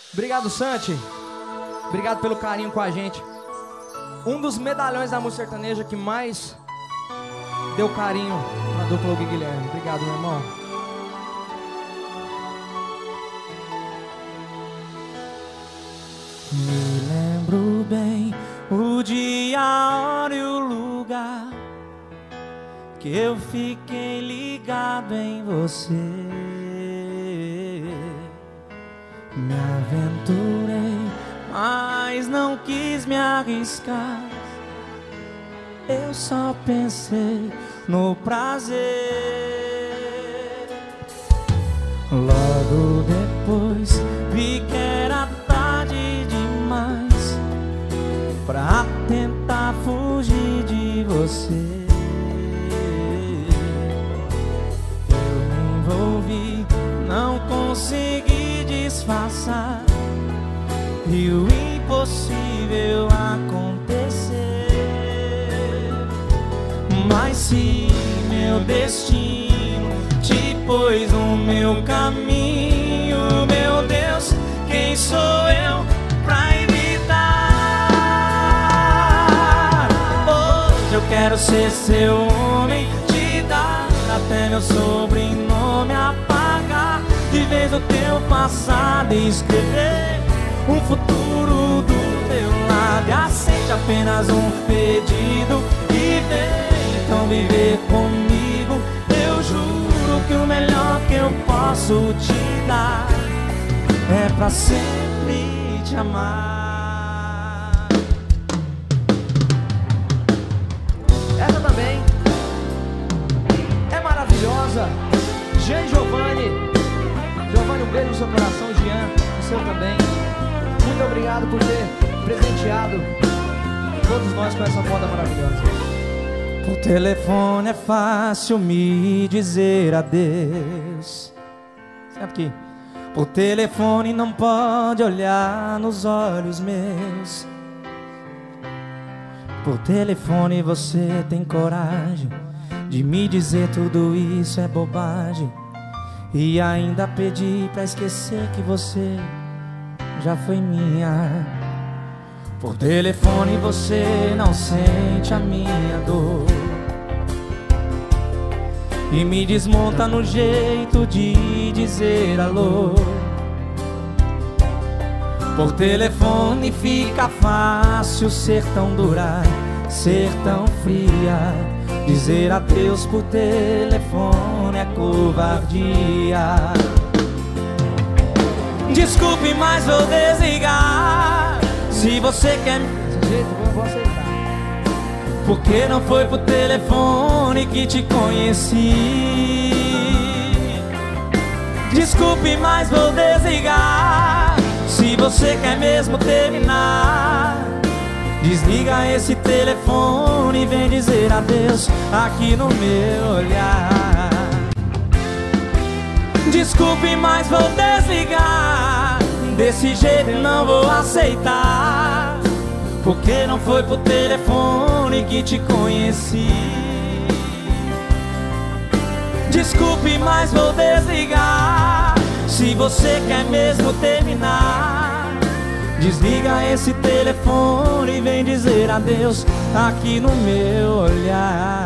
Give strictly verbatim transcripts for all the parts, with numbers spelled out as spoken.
Obrigado, Santi. Obrigado pelo carinho com a gente. Um dos medalhões da música sertaneja que mais deu carinho pra dupla Hugo e Guilherme. Obrigado, meu irmão. Me lembro bem o dia, a hora e o lugar que eu fiquei ligado em você. Me aventurei, mas não quis me arriscar. Eu só pensei no prazer. Logo depois vi que era tarde demais pra tentar fugir de você. Eu me envolvi, não consegui disfarçar, e o impossível acontecer. Mas se meu destino te pôs no meu caminho, meu Deus, quem sou eu pra evitar? Hoje eu quero ser seu homem, te dar até meu sobrenome, apagar de vez o teu passado e escrever um futuro do teu lado. E aceite apenas um pedido e vem então viver comigo. Eu juro que o melhor que eu posso te dar é pra sempre te amar. Essa também é maravilhosa. Jean e Giovanni. Giovanni, um beijo no seu coração. Jean, o seu também. Muito obrigado por ter presenteado todos nós com essa moda maravilhosa. Por telefone é fácil me dizer adeus. Senta aqui. Por telefone não pode olhar nos olhos meus. Por telefone você tem coragem de me dizer tudo isso é bobagem, e ainda pedir pra esquecer que você já foi minha. Por telefone você não sente a minha dor e me desmonta no jeito de dizer alô. Por telefone fica fácil ser tão dura, ser tão fria. Dizer adeus por telefone é covardia. Desculpe, mas vou desligar. Se você quer... Desse jeito eu vou aceitar. Porque não foi por telefone que te conheci. Desculpe, mas vou desligar. Se você quer mesmo terminar, desliga esse telefone e vem dizer adeus aqui no meu olhar. Desculpe, mas vou desligar. Desse jeito não vou aceitar. Porque não foi por telefone que te conheci. Desculpe, mas vou desligar. Se você quer mesmo terminar, desliga esse telefone e vem dizer adeus aqui no meu olhar.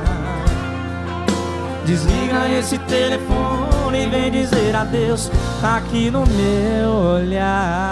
Desliga esse telefone e vem dizer adeus aqui no meu olhar.